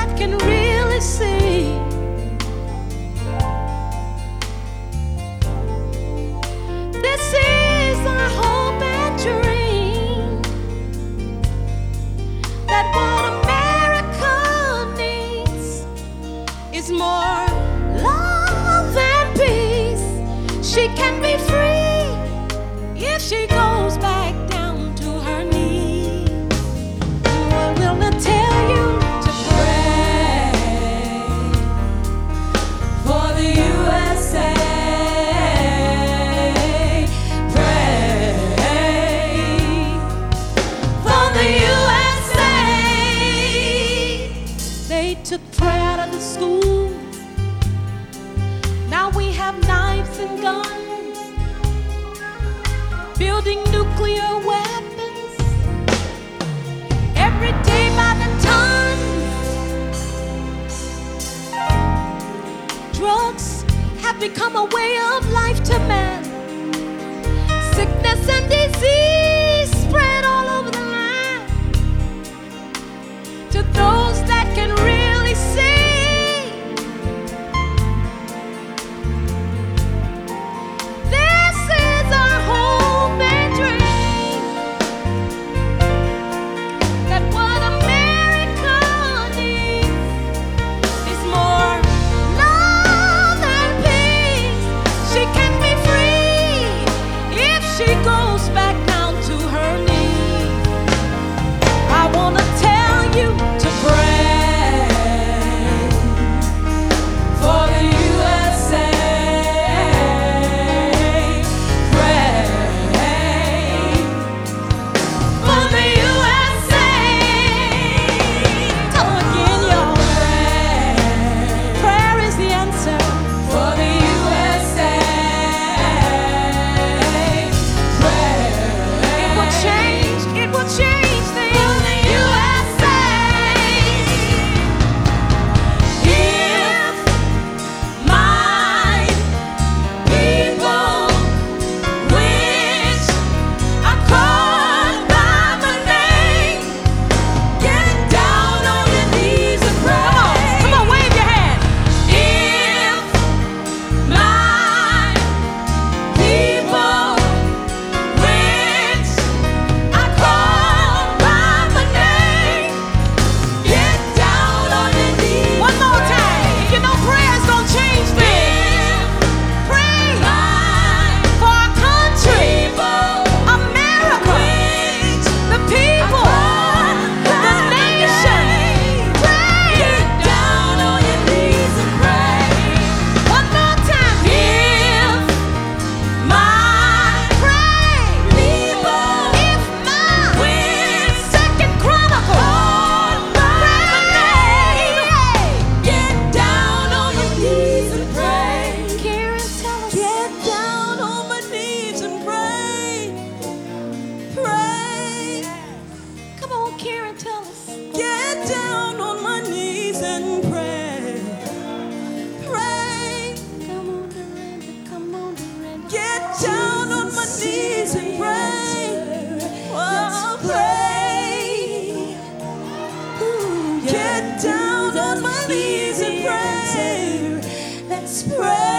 that can really see. This is our hope and dream, that what America needs is more love and peace. She can be free if she goes back down to her knees. I will not tell you to pray for the USA. Pray for the USA. They took prayer out of the schools. Now we have knives and guns, building nuclear weapons every day by the ton. Drugs have become a way of life to man. Sickness and disease spread all over the land. To those that can really see, this is our hope and dream, that what America needs is more love and peace. She can be free if she goes back down to her knees. I wanna tell you to pray for the USA. Pray for the USA. Come again, y'all. Prayer is the answer for the USA. Pray. It will change. It will change things. For the USA. If my people, which are called by my name, get down on your knees and pray. Come on, wave your hand. If my people, which are called by my name, get down on your knees. One more time. If you know prayer's gonna change things, pray for our country, America, the people, the nation. Pray. Get down on your knees and pray. One more time. If my people, if my Second Chronicles, get down on your knees and pray. Karen, tell us. Get down on my knees and pray. Pray. Come on, Karen, tell us. Get down on my knees and pray. Pray. Come on, Miranda. Come on, Miranda. Get down on my knees and pray. Oh, pray. Ooh, get down on my knees and pray. Let's pray.